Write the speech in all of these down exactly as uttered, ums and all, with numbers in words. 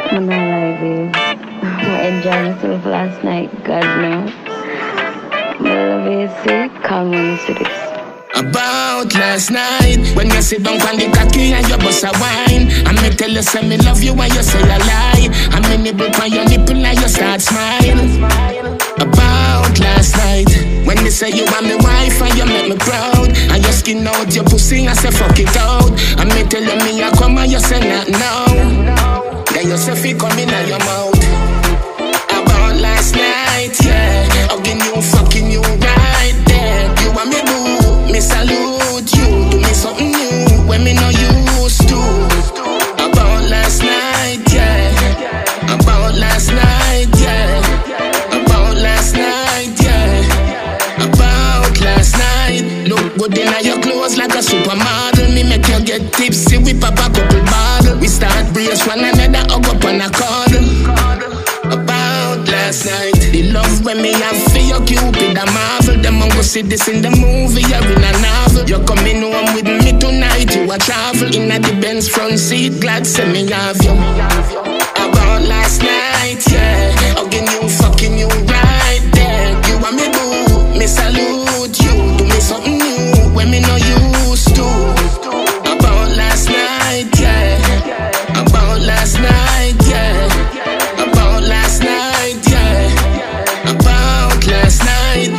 I'm not like this. I enjoyed myself last night, God knows. But I love you, see, calm on to this. About last night, when you sit down on the cocky and you bust a wine, and me tell you say me love you and you say a lie, and me nibble on your nipple and you start smiling. About last night, when you say you want me wife and you make me proud, and you skin out your pussy and say fuck it out, and me tell you me I come and you say not now. Then you say fi come in your mouth. About last night, yeah, hugging you, fucking you right there. You want me boo, me salute you, do me something new when me no used to. About last night, yeah, about last night, yeah, about last night, yeah, about last night. Look good in your clothes like a supermodel. Me make you get tipsy, we pop a couple bottle. We start brace one another, hug up on a cuddle. About last night, the love when me have for your Cupid a marvel. Them on go see this in the movie or in a novel. You're coming home with me tonight, you a travel in a the Benz front seat, glad say me have you. About last night, yeah, hugging you, fucking you right there. You want me boo, me salute you, do me something new when me no used to. About last night, yeah, about last night, yeah. About last night, yeah. About last night.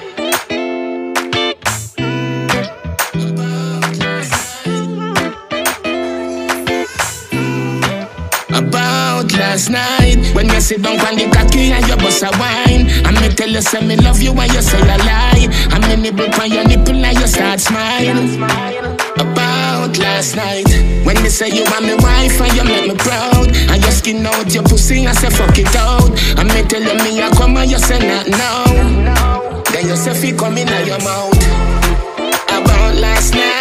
About last night. About last night, when you sit down on the cocky and you bust a wine, and me tell you say me love you and you say a lie, and me nibble on your nipple and you start smiling. About last night, when they say you want me wife and you make me proud, and you skin out your pussy and say fuck it out, and me tell you me I come and you say not now. Then you say fi come in your mouth. About last night.